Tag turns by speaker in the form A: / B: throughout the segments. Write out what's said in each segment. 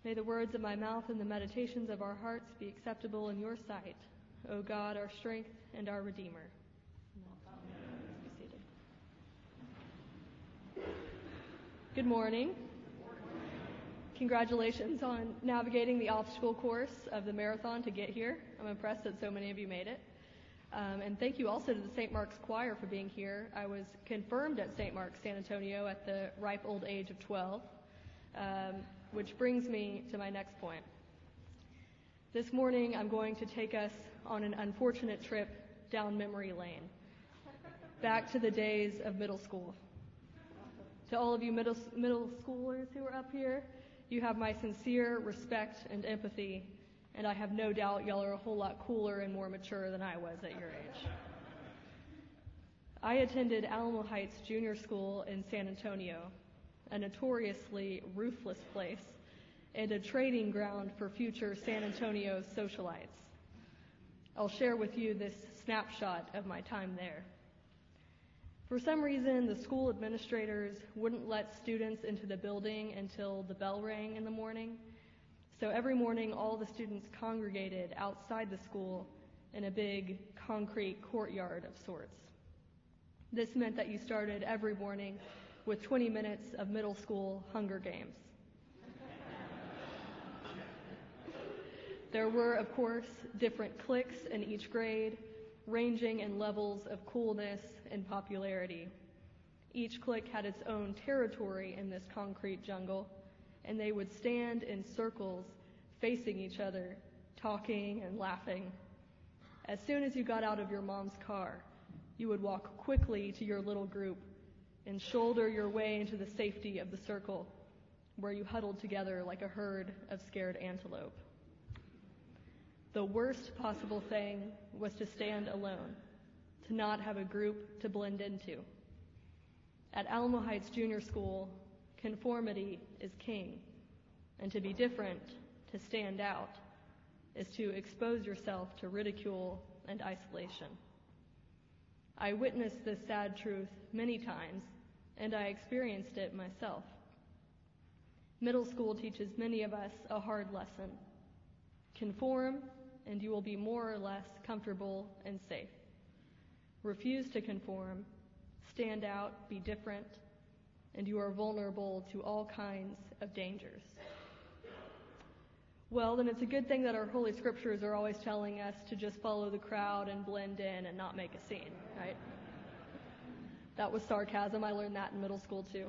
A: May the words of my mouth and the meditations of our hearts be acceptable in your sight, O God, our strength and our Redeemer. Amen. Be seated. Good morning. Congratulations on navigating the obstacle course of the marathon to get here. I'm impressed that so many of you made it. And thank you also to the St. Mark's Choir for being here. I was confirmed at St. Mark's San Antonio at the ripe old age of 12, which brings me to my next point. This morning I'm going to take us on an unfortunate trip down memory lane, back to the days of middle school. To all of you middle schoolers who are up here, you have my sincere respect and empathy, and I have no doubt y'all are a whole lot cooler and more mature than I was at your age. I attended Alamo Heights Junior School in San Antonio, a notoriously ruthless place and a trading ground for future San Antonio socialites. I'll share with you this snapshot of my time there. For some reason, the school administrators wouldn't let students into the building until the bell rang in the morning. So every morning, all the students congregated outside the school in a big concrete courtyard of sorts. This meant that you started every morning with 20 minutes of middle school Hunger Games. There were, of course, different cliques in each grade, ranging in levels of coolness and popularity. Each clique had its own territory in this concrete jungle, and they would stand in circles facing each other, talking and laughing. As soon as you got out of your mom's car, you would walk quickly to your little group and shoulder your way into the safety of the circle, where you huddled together like a herd of scared antelope. The worst possible thing was to stand alone, to not have a group to blend into. At Alamo Heights Junior School, conformity is king, and to be different, to stand out, is to expose yourself to ridicule and isolation. I witnessed this sad truth many times, and I experienced it myself. Middle school teaches many of us a hard lesson. Conform, and you will be more or less comfortable and safe. Refuse to conform, stand out, be different, and you are vulnerable to all kinds of dangers. Well, then it's a good thing that our Holy Scriptures are always telling us to just follow the crowd and blend in and not make a scene, right? That was sarcasm. I learned that in middle school too.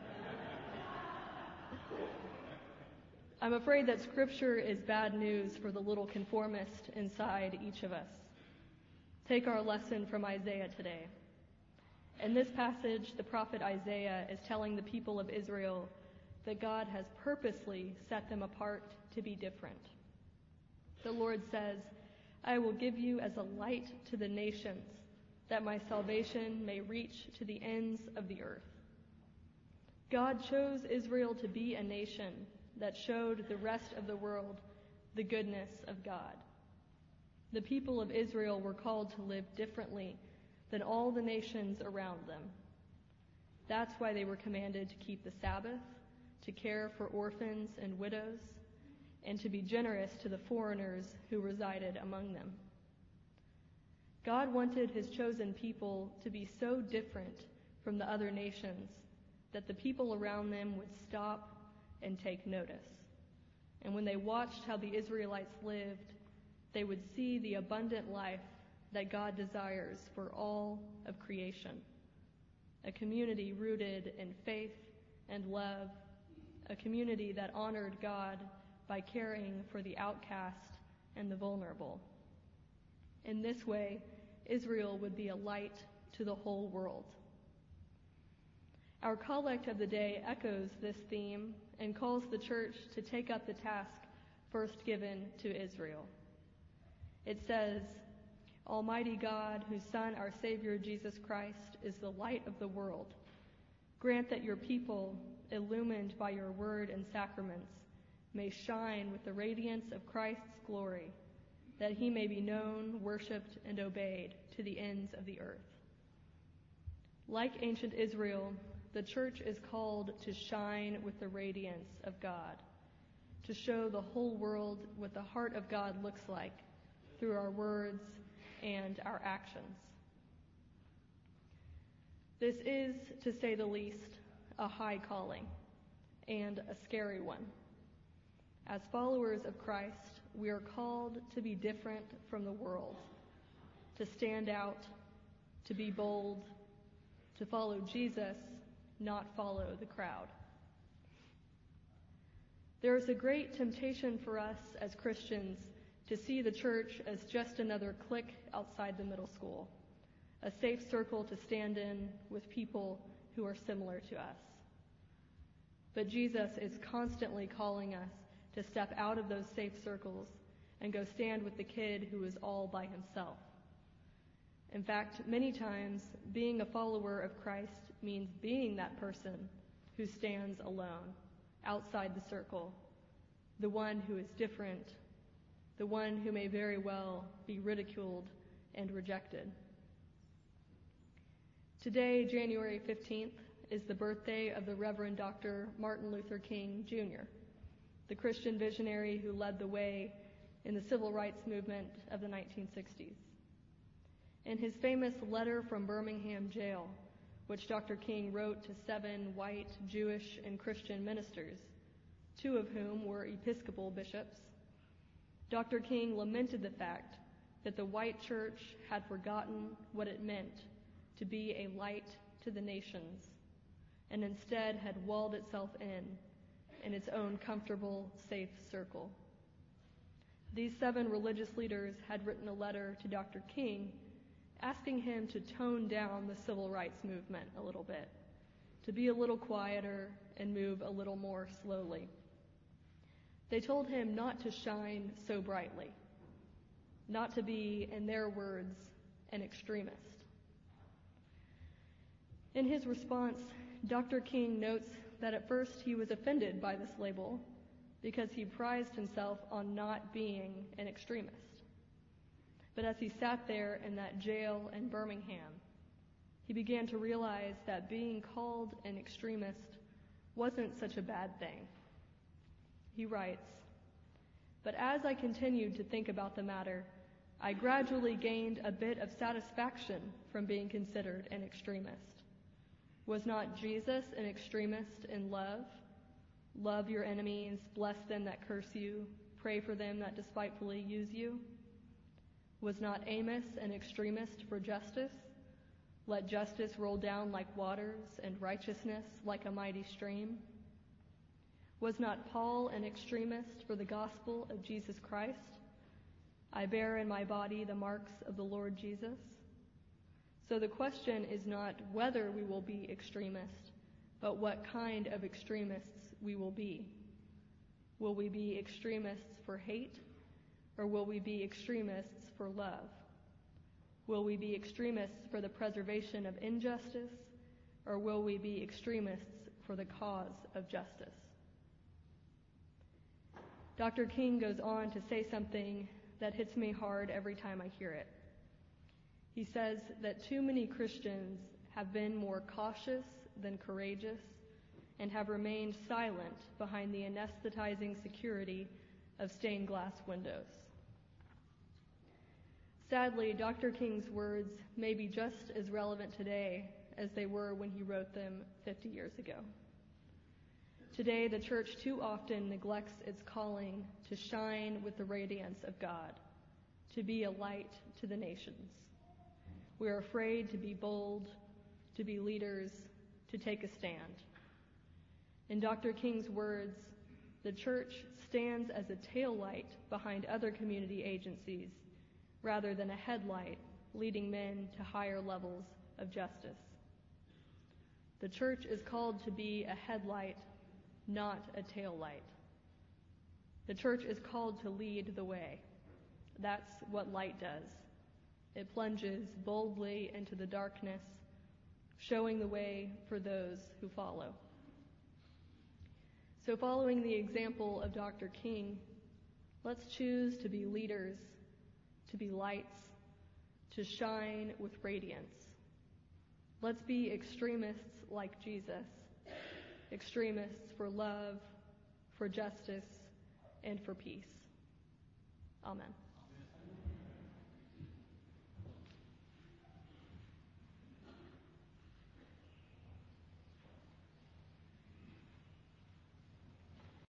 A: I'm afraid that Scripture is bad news for the little conformist inside each of us. Take our lesson from Isaiah today. In this passage, the prophet Isaiah is telling the people of Israel that God has purposely set them apart to be different. The Lord says, "I will give you as a light to the nations, that my salvation may reach to the ends of the earth." God chose Israel to be a nation that showed the rest of the world the goodness of God. The people of Israel were called to live differently than all the nations around them. That's why they were commanded to keep the Sabbath, to care for orphans and widows, and to be generous to the foreigners who resided among them. God wanted his chosen people to be so different from the other nations that the people around them would stop and take notice. And when they watched how the Israelites lived, they would see the abundant life that God desires for all of creation. A community rooted in faith and love, a community that honored God by caring for the outcast and the vulnerable. In this way, Israel would be a light to the whole world. Our collect of the day echoes this theme and calls the church to take up the task first given to Israel. It says, "Almighty God, whose Son, our Savior Jesus Christ, is the light of the world, grant that your people, illumined by your word and sacraments, may shine with the radiance of Christ's glory, that he may be known, worshipped, and obeyed to the ends of the earth." Like ancient Israel, the church is called to shine with the radiance of God, to show the whole world what the heart of God looks like through our words and our actions. This is, to say the least, a high calling and a scary one. As followers of Christ, we are called to be different from the world, to stand out, to be bold, to follow Jesus, not follow the crowd. There is a great temptation for us as Christians to see the church as just another clique outside the middle school, a safe circle to stand in with people who are similar to us. But Jesus is constantly calling us to step out of those safe circles and go stand with the kid who is all by himself. In fact, many times, being a follower of Christ means being that person who stands alone, outside the circle, the one who is different, the one who may very well be ridiculed and rejected. Today, January 15th, is the birthday of the Reverend Dr. Martin Luther King, Jr., the Christian visionary who led the way in the civil rights movement of the 1960s. In his famous letter from Birmingham jail, which Dr. King wrote to 7 white, Jewish, and Christian ministers, 2 of whom were Episcopal bishops, Dr. King lamented the fact that the white church had forgotten what it meant to be a light to the nations, and instead had walled itself in its own comfortable, safe circle. These 7 religious leaders had written a letter to Dr. King asking him to tone down the civil rights movement a little bit, to be a little quieter and move a little more slowly. They told him not to shine so brightly, not to be, in their words, an extremist. In his response, Dr. King notes that at first he was offended by this label because he prized himself on not being an extremist. But as he sat there in that jail in Birmingham, he began to realize that being called an extremist wasn't such a bad thing. He writes, "But as I continued to think about the matter, I gradually gained a bit of satisfaction from being considered an extremist. Was not Jesus an extremist in love? Love your enemies, bless them that curse you, pray for them that despitefully use you. Was not Amos an extremist for justice? Let justice roll down like waters and righteousness like a mighty stream. Was not Paul an extremist for the gospel of Jesus Christ? I bear in my body the marks of the Lord Jesus." So the question is not whether we will be extremists, but what kind of extremists we will be. Will we be extremists for hate, or will we be extremists for love? Will we be extremists for the preservation of injustice, or will we be extremists for the cause of justice? Dr. King goes on to say something that hits me hard every time I hear it. He says that too many Christians have been more cautious than courageous and have remained silent behind the anesthetizing security of stained glass windows. Sadly, Dr. King's words may be just as relevant today as they were when he wrote them 50 years ago. Today, the church too often neglects its calling to shine with the radiance of God, to be a light to the nations. We are afraid to be bold, to be leaders, to take a stand. In Dr. King's words, the church stands as a tail light behind other community agencies rather than a headlight leading men to higher levels of justice. The church is called to be a headlight, not a tail light. The church is called to lead the way. That's what light does. It plunges boldly into the darkness, showing the way for those who follow. So following the example of Dr. King, let's choose to be leaders, to be lights, to shine with radiance. Let's be extremists like Jesus, extremists for love, for justice, and for peace. Amen.